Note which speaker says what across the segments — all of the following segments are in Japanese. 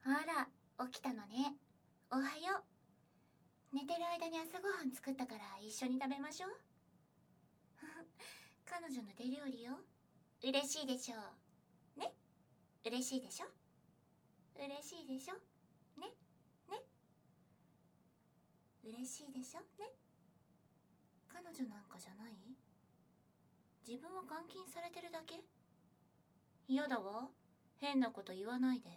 Speaker 1: あら、起きたのね。おはよう。寝てる間に朝ごはん作ったから一緒に食べましょう。彼女の手料理よ。嬉しいでしょう。ね？嬉しいでしょ？嬉しいでしょ？ね？ね？嬉しいでしょ？ね？彼女なんかじゃない？自分は監禁されてるだけ？嫌だわ。変なこと言わないで。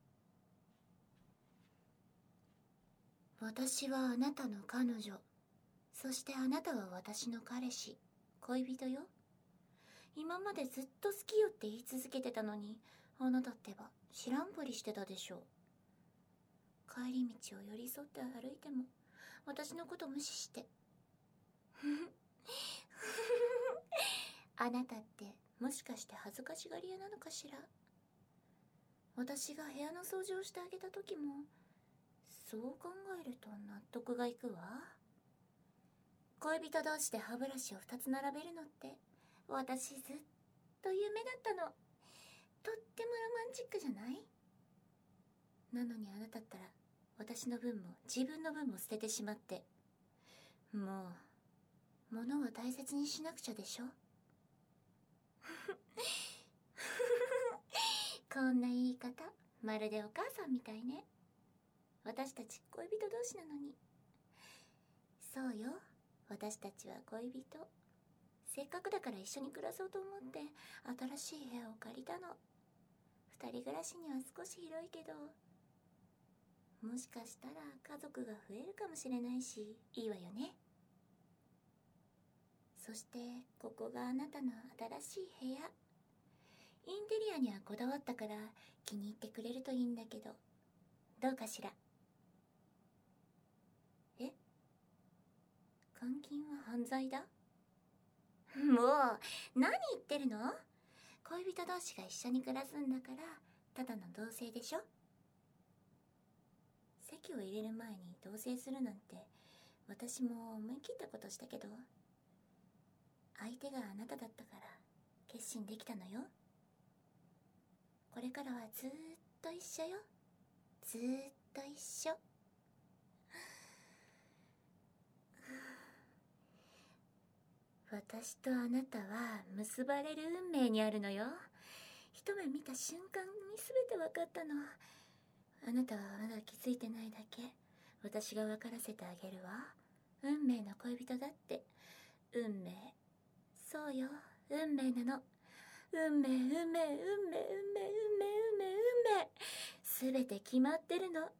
Speaker 1: 私はあなたの彼女。そしてあなたは私の彼氏、恋人よ。今までずっと好きよって言い続けてたのに、あなたってば知らんぷりしてたでしょ。帰り道を寄り添って歩いても私のこと無視して。あなたってもしかして恥ずかしがり屋なのかしら。私が部屋の掃除をしてあげた時もそう考えると納得がいくわ。恋人同士で歯ブラシを2つ並べるのって私ずっと夢だったの。とってもロマンチックじゃない？なのにあなたったら私の分も自分の分も捨ててしまって。もう物は大切にしなくちゃでしょ。こんな言い方まるでお母さんみたいね。私たち恋人同士なのに。そうよ、私たちは恋人。せっかくだから一緒に暮らそうと思って新しい部屋を借りたの。二人暮らしには少し広いけど、もしかしたら家族が増えるかもしれないし、いいわよね。そしてここがあなたの新しい部屋。インテリアにはこだわったから気に入ってくれるといいんだけど、どうかしら。え？監禁は犯罪だ？もう何言ってるの？恋人同士が一緒に暮らすんだからただの同棲でしょ。籍を入れる前に同棲するなんて私も思い切ったことしたけど、相手があなただったから決心できたのよ。これからはずーっと一緒よ。ずーっと一緒。私とあなたは結ばれる運命にあるのよ。一目見た瞬間に全て分かったの。あなたはまだ気づいてないだけ。私が分からせてあげるわ。運命の恋人だって。運命。そうよ、運命なの。運命、運命、運命、運命、運命、運命、運命。すべて決まってるの。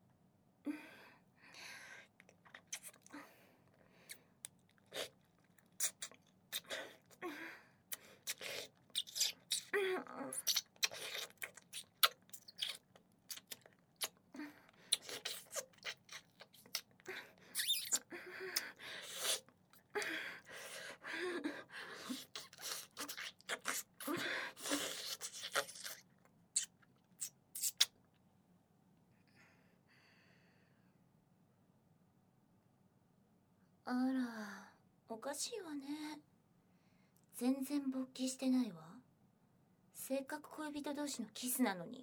Speaker 1: あら、おかしいわね。全然勃起してないわ。せっかく恋人同士のキスなのに。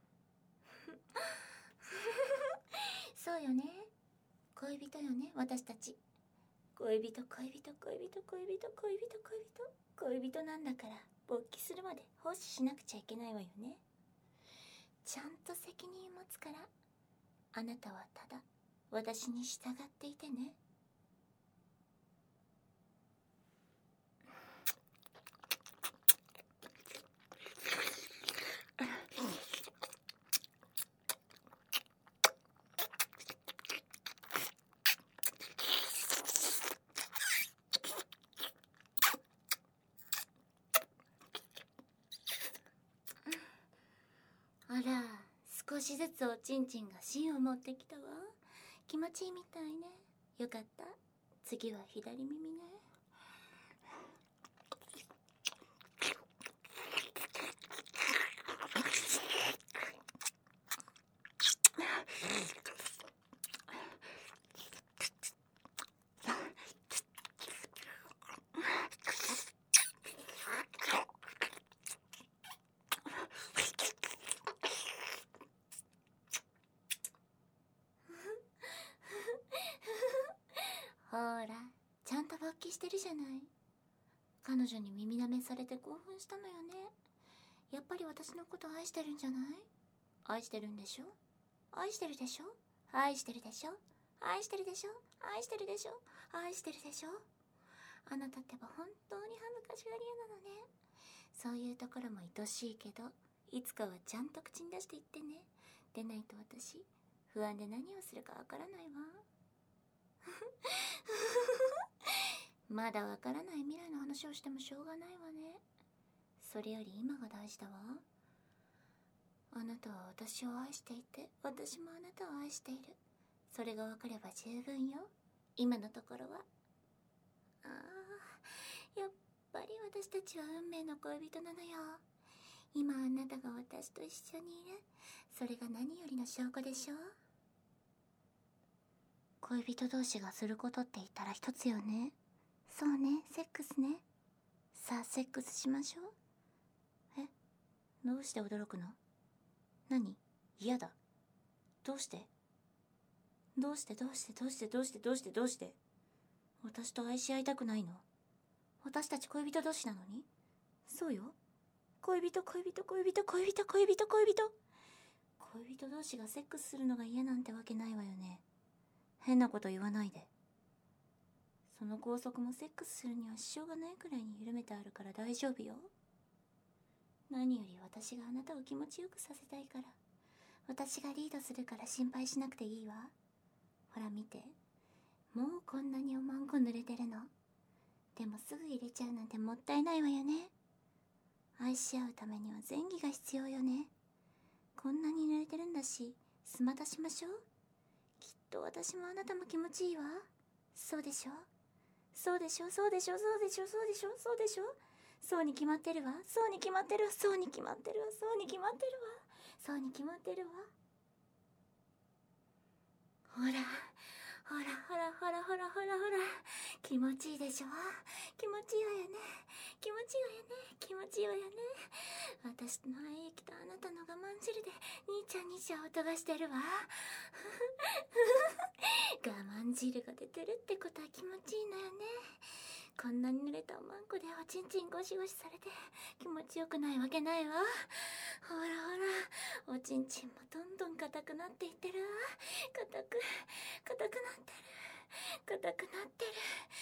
Speaker 1: そうよね。恋人よね、私たち。恋人、恋人、恋人、恋人、恋人、恋人。恋人なんだから勃起するまで奉仕しなくちゃいけないわよね。ちゃんと責任を持つから。あなたはただ私に従っていてね。あら、少しずつおちんちんが芯を持ってきたわ。気持ちいいみたいね。よかった。次は左耳ね。 してるじゃない。彼女に耳舐めされて興奮したのよね。やっぱり私のこと愛してるんじゃない？愛してるんでしょ？愛してるでしょ？愛してるでしょ？愛してるでしょ？愛してるでしょ？愛してるでしょ？あなたってば本当に恥ずかしがり屋なのね。そういうところも愛しいけど、いつかはちゃんと口に出して言ってね。でないと私、不安で何をするかわからないわ。まだわからない未来の話をしてもしょうがないわね。それより今が大事だわ。あなたは私を愛していて、私もあなたを愛している。それがわかれば十分よ。今のところは。ああ、やっぱり私たちは運命の恋人なのよ。今あなたが私と一緒にいる。それが何よりの証拠でしょ。恋人同士がすることって言ったら一つよね。そうね、セックスね。さあセックスしましょう。どうして驚くの？何？嫌だ。どうして？どうして私と愛し合いたくないの？私たち恋人同士なのに？そうよ。恋人同士がセックスするのが嫌なんてわけないわよね。変なこと言わないで。その拘束もセックスするには支障がないくらいに緩めてあるから大丈夫よ。何より私があなたを気持ちよくさせたいから。私がリードするから心配しなくていいわ。ほら見て。もうこんなにおまんこ濡れてるの。でもすぐ入れちゃうなんてもったいないわよね。愛し合うためには前戯が必要よね。こんなに濡れてるんだし、スマタしましょう。きっと私もあなたも気持ちいいわ。そうでしょ？そうでしょ？そうに決まってるわ。そうに決まってるわ。ほら。気持ちいいでしょ？気持ちいいわよね。私の愛液とあなたの我慢汁で兄ちゃん音がしてるわ。我慢汁が出てるってことは気持ちいいのよね。こんなに濡れたおまんこでおちんちんゴシゴシされて気持ちよくないわけないわ。ほら、おちんちんもどんどん硬くなっていってるわ。硬くなってる。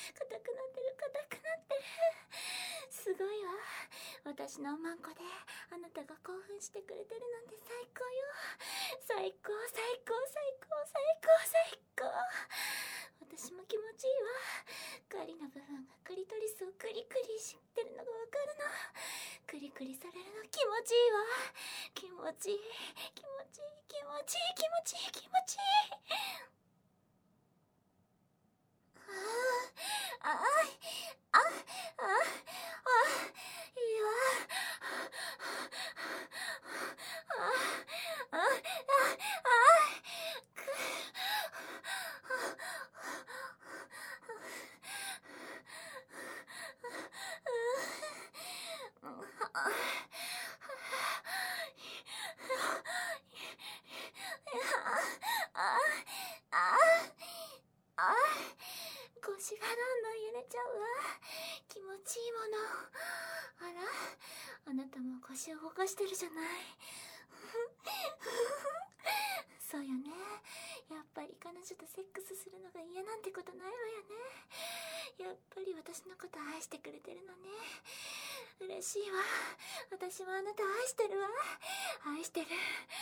Speaker 1: すごいわ。私のおまんこであなたが興奮してくれてるなんて最高よ。最高。私も気持ちいいわ。狩りの部分がクリトリスをクリクリしてるのがわかるの。クリクリされるの気持ちいいわ。気持ちいい。いいわ。腰がどんどん揺れちゃうわ。気持ちいいもの。あら、あなたも腰を動かしてるじゃない。そうよね。やっぱり彼女とセックスするのが嫌なんてことないわよね。やっぱり私のこと愛してくれてるのね。嬉しいわ。私もあなた愛してるわ。愛してる。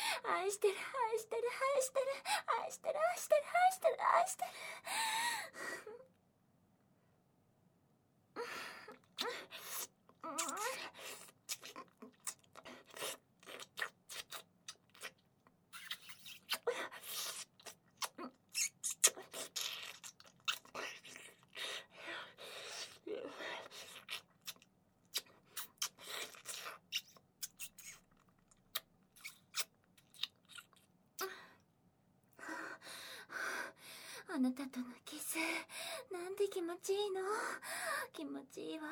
Speaker 1: あなたとのキス、なんて気持ちいいの。気持ちいいわ。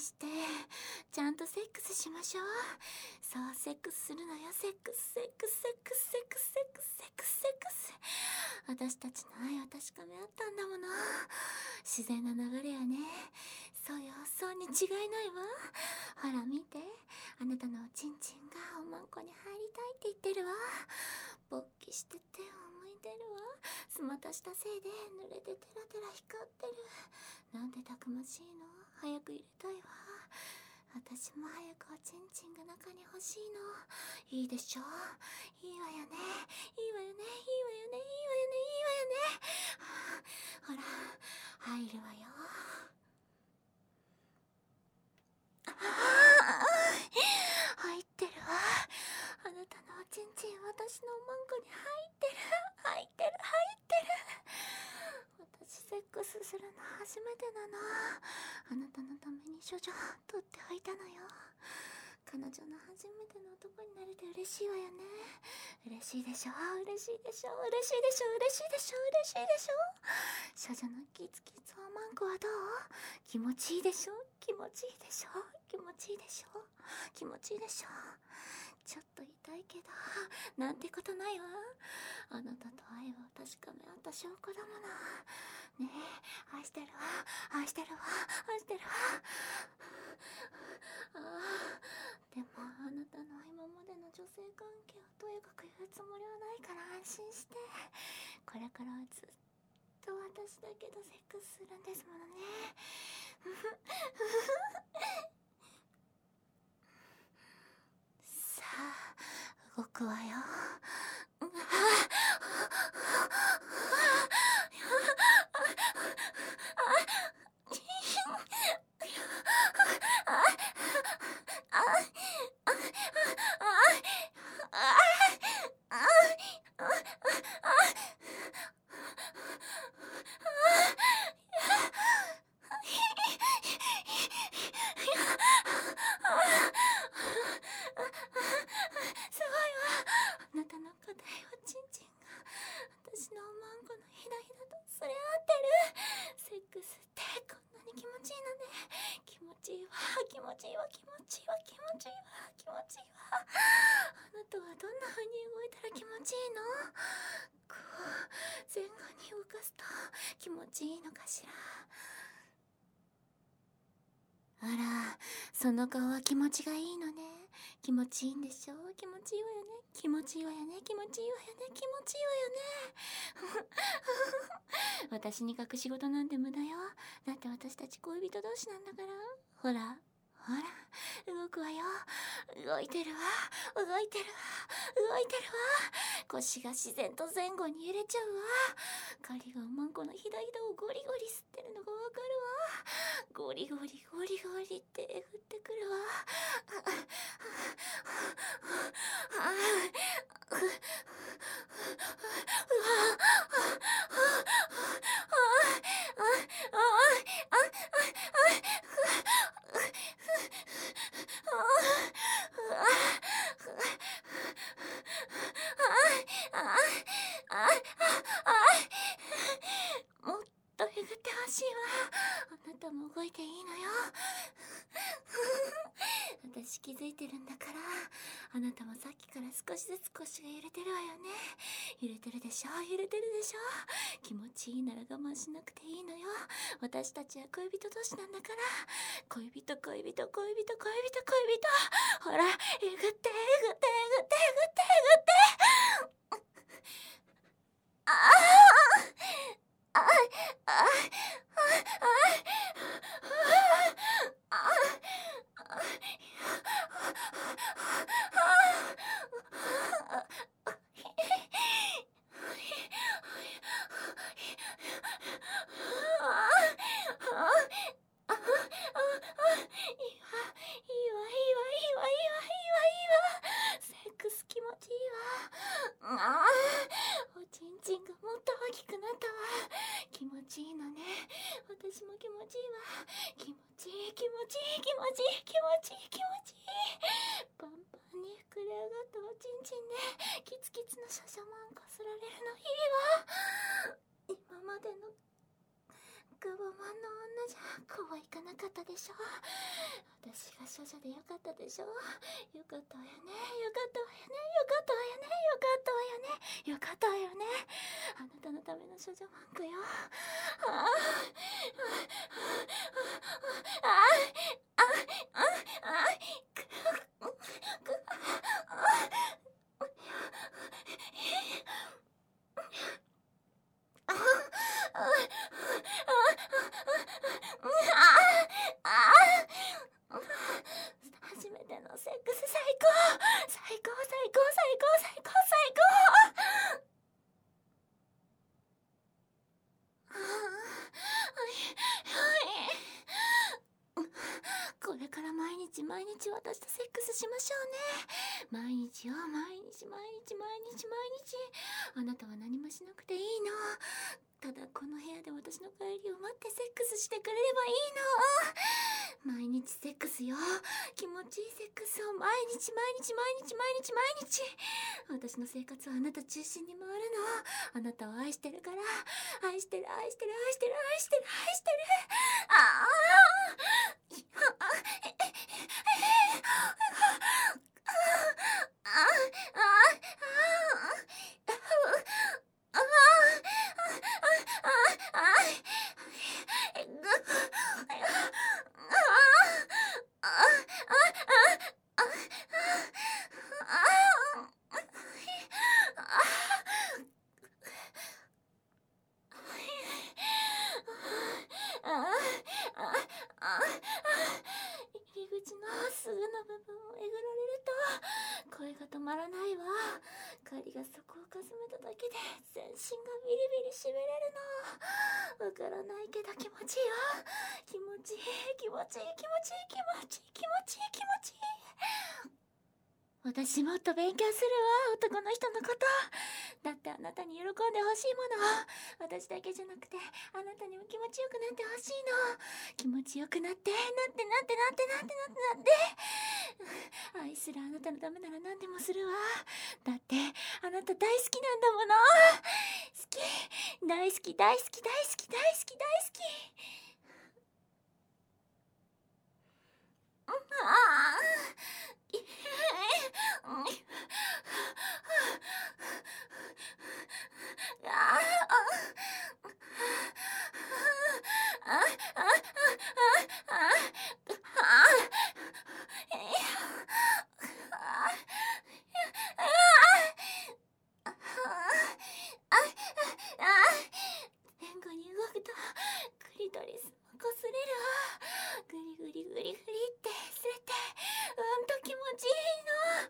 Speaker 1: してちゃんとセックスしましょう。そう、セックスするのよ。セックスセックスセックスセックスセックスセックスセックス。私たちの愛を確かめ合ったんだもの。自然な流れやね。そうよ、そうに違いないわ。ほら見て、あなたのおちんちんがおまんこに入りたいって言ってるわ。勃起して手を向いてるわ。スマタしたせいで濡れてテラテラ光ってる。なんてたくましいの。早く入れたいわ。私も早くおちんちんが中に欲しいの。いいでしょ。いいわよね。いいわよね。いいわよね。いいわよね。いいわよね。ほら、入るわよ。入ってるわ。あなたのおちんちん、私のおまんこに入ってる。入ってる、入ってる。私セックスするの初めてなの。あなたのために処女取っておいたのよ。彼女の初めての男になれて嬉しいわよね。嬉しいでしょ。嬉しいでしょ。嬉しいでしょ。嬉しいでしょ。嬉しいでしょ。処女のキツキツおまんこはどう？気持ちいいでしょ。気持ちいいでしょ。気持ちいいでしょ。気持ちいいでしょ。ちょっと痛いけどなんてことないわ。あなたと愛を確かめ合った証拠だもの。ねえ、愛してるわ。愛してるわ。愛してるわ。でもあなたの今までの女性関係をとやかく言うつもりはないから安心して。これからはずっと私だけどセックスするんですものね。さあ動くわよ。すごいわ。あなたの硬いおちんちんが私のおまんこのひだひだとすれ合ってる。セックスってこんなに気持ちいいのね。気持ちいいわ。気持ちいいわ。気持ちいいわ。気持ちいいわ。気持ちいいわ。あなたはどんな風に動いたら気持ちいいの？こう前後に動かすと気持ちいいのかしら。あら、その顔は気持ちがいいのね。気持ちいいんでしょ。気持ちいいわよね。気持ちいいわよね。気持ちいいわよね。気持ちいいわよね。私に隠し事なんて無駄よ。だって私たち恋人同士なんだから。ほらほら、動くわよ。動いてるわ。動いてるわ。動いてるわ。腰が自然と前後に揺れちゃうわ。狩りがおまんこのひだひだをゴリゴリ吸ってるのがわかるわ。ゴリゴリゴリゴリってえぐってくるわ。もっとえぐってほしいわ。あなたも動いていいのよ。私気づいてるんだから。あなたもさっきから少しずつ腰が揺れてるわよね。揺れてるでしょ。揺れてるでしょ。気持ちいいなら我慢しなくていいのよ。私たちは恋人同士なんだから。恋人恋人恋人恋人恋人。ほら、えぐってえぐってえぐってえぐってえぐってあああああセックス気持ちいいわ。おちんちんがもっと大きくなったわ。気持ちいいのね。私も気持ちいいわ。気持ちいい気持ちいい気持ちいい気持ちいい気持ちいい。パンパンに膨れ上がったおちんちんでキツキツのシャシャマンこすられるのいいわ。今までのクボマンの女じゃこうはいかなかったでしょ。私が処女でよかったでしょ。よかったわよね、よかったわよね、よかったわよね、よかったわよね、よかったわよね。あなたのための処女マンクよ。ああああああ初めてのセックス最高最高最高最高最高最高。これから毎日毎日私とセックスしましょうね。毎日よ、毎日毎日毎日毎日。あなたは何もしなくていいの。ただこの部屋で私の帰りを待ってセックスしてくれればいいの。毎日セックスよ。気持ちいいセックスを毎日毎日毎日毎日毎日。私の生活はあなた中心に回るの。あなたを愛してるから。愛してる愛してる愛してる愛してる愛してる。ああ入り口のすぐの部分をえぐられると声が止まらないわ。カリがそこをかすめただけで全身がビリビリしびれるの。わからないけど気持ちいいわ。気持ちいい気持ちいい気持ちいい気持ちいい気持ちいい気持ちいい。私もっと勉強するわ、男の人のこと。だってあなたに喜んでほしいもの。私だけじゃなくてあなたにも気持ちよくなってほしいの。気持ちよくなってなってなってなってなってなってなって。愛するあなたのためなら何でもするわ。だってあなた大好きなんだもの。好き大好き大好き大好き大好き大好き。前後に動くとクリトリスもこすれるわ。グリグリグリグリってすれてと気持ちいいの。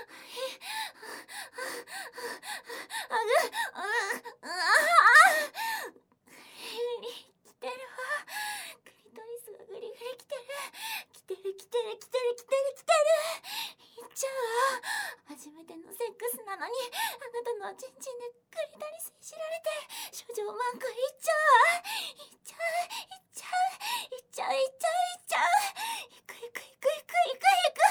Speaker 1: グリグリ来てるわ。クリトリスがグリグリ来てる来てる来てる来てる来てる来てる。行っちゃうわ。初めてのセックスなのにあなたのおちんちんでクリトリスいじられて処女マンコ行っちゃうわ。行っちゃう行っちゃう行っちゃう行っちゃう行っちゃう。行く行く行く行く行く行く。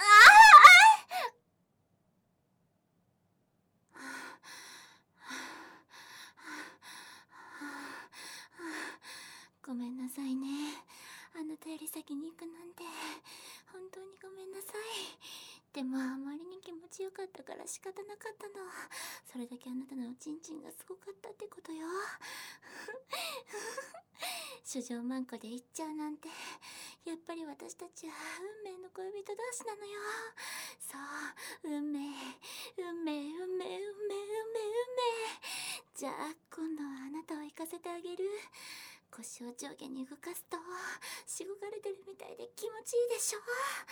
Speaker 1: ごめんなさいね。あなたより先に行くなんて本当にごめんなさい。でもあまりに気持ちよかったから仕方なかったの。それだけあなたのおちんちんがすごかったってことよ。処女マンコで行っちゃうなんて、やっぱり私たちは運命の恋人同士なのよ。そう、運命運命運命運命運命運命。じゃあ今度はあなたを行かせてあげる。腰を上下に動かすとしごかれてるみたいで気持ちいいでしょ。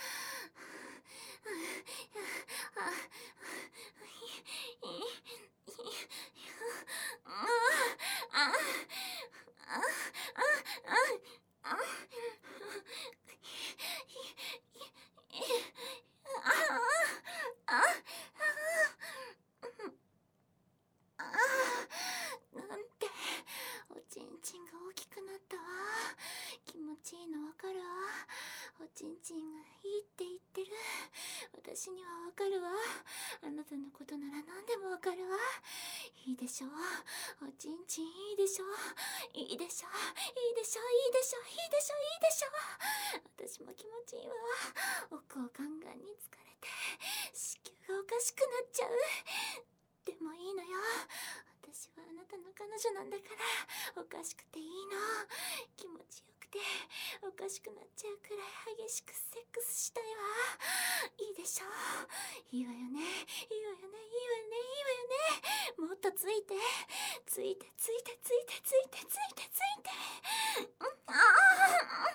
Speaker 1: なんておちんちんが大きくなったわ。気持ちいいのわかるわ。おちんちんがいいって言ってるる。私にはわかるわ。あなたのことなら何でもわかるわ。いいでしょう。おちんちんいいでしょう。いいでしょう。いいでしょう。いいでしょう。いいでしょう。いいでしょう。私も気持ちいいわ。奥をガンガンに疲れて子宮がおかしくなっちゃう。でもいいのよ。私はあなたの彼女なんだから、おかしくていいの。気持ちよくておかしくなっちゃうくらい激しくセックスしたいわ。いいでしょう。いいわよね。いいわよね。いいわよね。いいわよね。もっとついてついてついてついてついてついてついて。ああ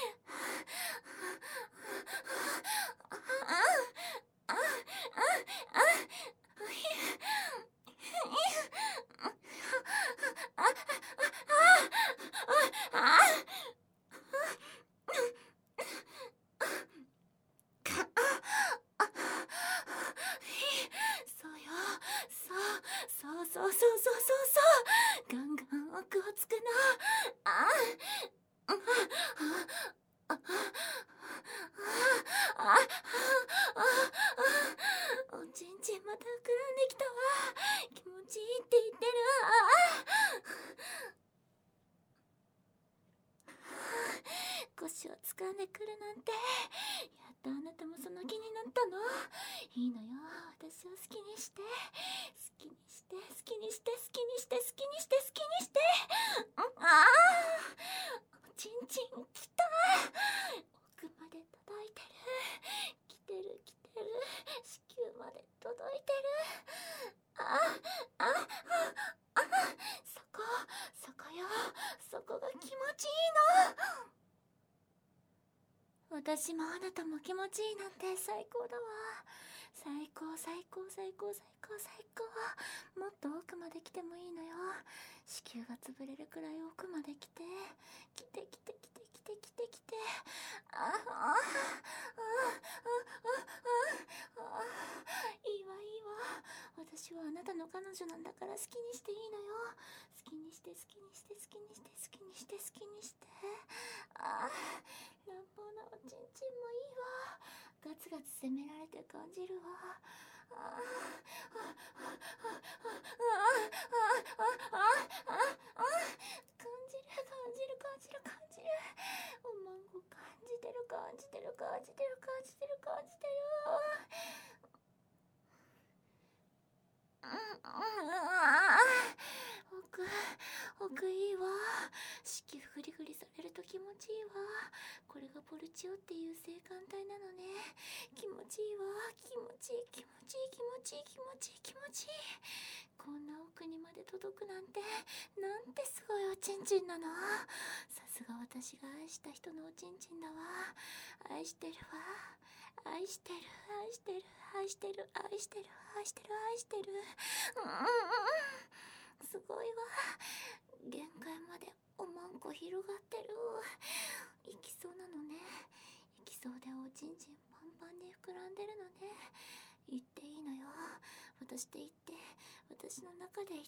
Speaker 1: そうガンガン奥をつくの。おちんちんまた膨らんできたわ。気持ちいいって言ってるわ。腰を掴んでくるなんて、やっとあなたもその気になったの。いいのよ。私を好きにして好きにして好きにして好きにして好きにして好きにして。おちんちんきた。奥まで届いてる。来てる来てる。子宮まで届いてる。そこよ。そこが気持ちいいの。私もあなたも気持ちいいなんて最高だわ。最高最高最高最高最高。もっと奥まで来てもいいのよ。子宮が潰れるくらい奥まで来て来て来て来て来て来て来て。いいわいいわ。私はあなたの彼女なんだから好きにしていいのよ。好きにして好きにして好きにして好きにして好きにして。乱暴なおちんちんもいいわ。ガツガツ責められて感じるわ。感じる。おまんこ感じてる。奥いいわ。子宮フリフリされると気持ちいいわ。これがポルチオっていう性感帯なのね。気持ちいいわ。気持ちいい。こんな奥にまで届くなんてすごいおちんちんなの。さすが私が愛した人のおちんちんだわ。愛してるわ。愛してる。すごいわ。限界までおまんこ広がってる。行きそうなのね。行きそうでおちんちんパンパンに膨らんでるのね。言っていいのよ。私で言って、私の中で言って、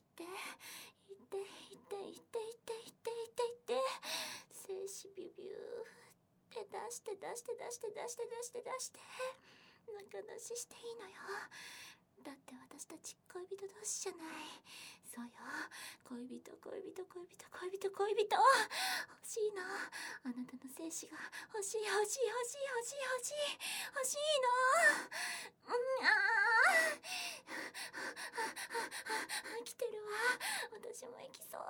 Speaker 1: 精子ビュビューって出して中出ししていいのよ。だって私たち恋人同士じゃない。そうよ。恋人欲しいの。あなたの精子が欲しいの。来てるわ。私も行きそう。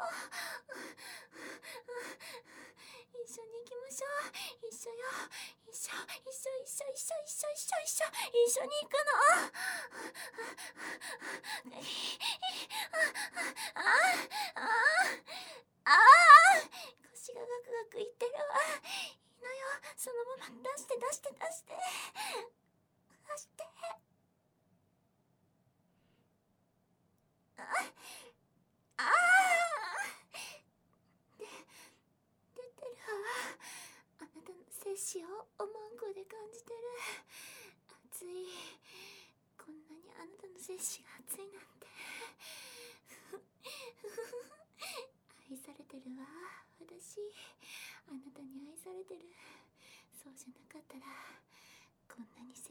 Speaker 1: 一緒に行きましょう。一緒に行くの。腰がガクガクいってるわ。いいのよ。そのまま出して。出てるわ。あなたの精子をおまんこで感じてる。熱い。こんなにあなたの精子が熱いなんて。愛されてるわ。私あなたに愛されてる。そうじゃなかったらこんなに精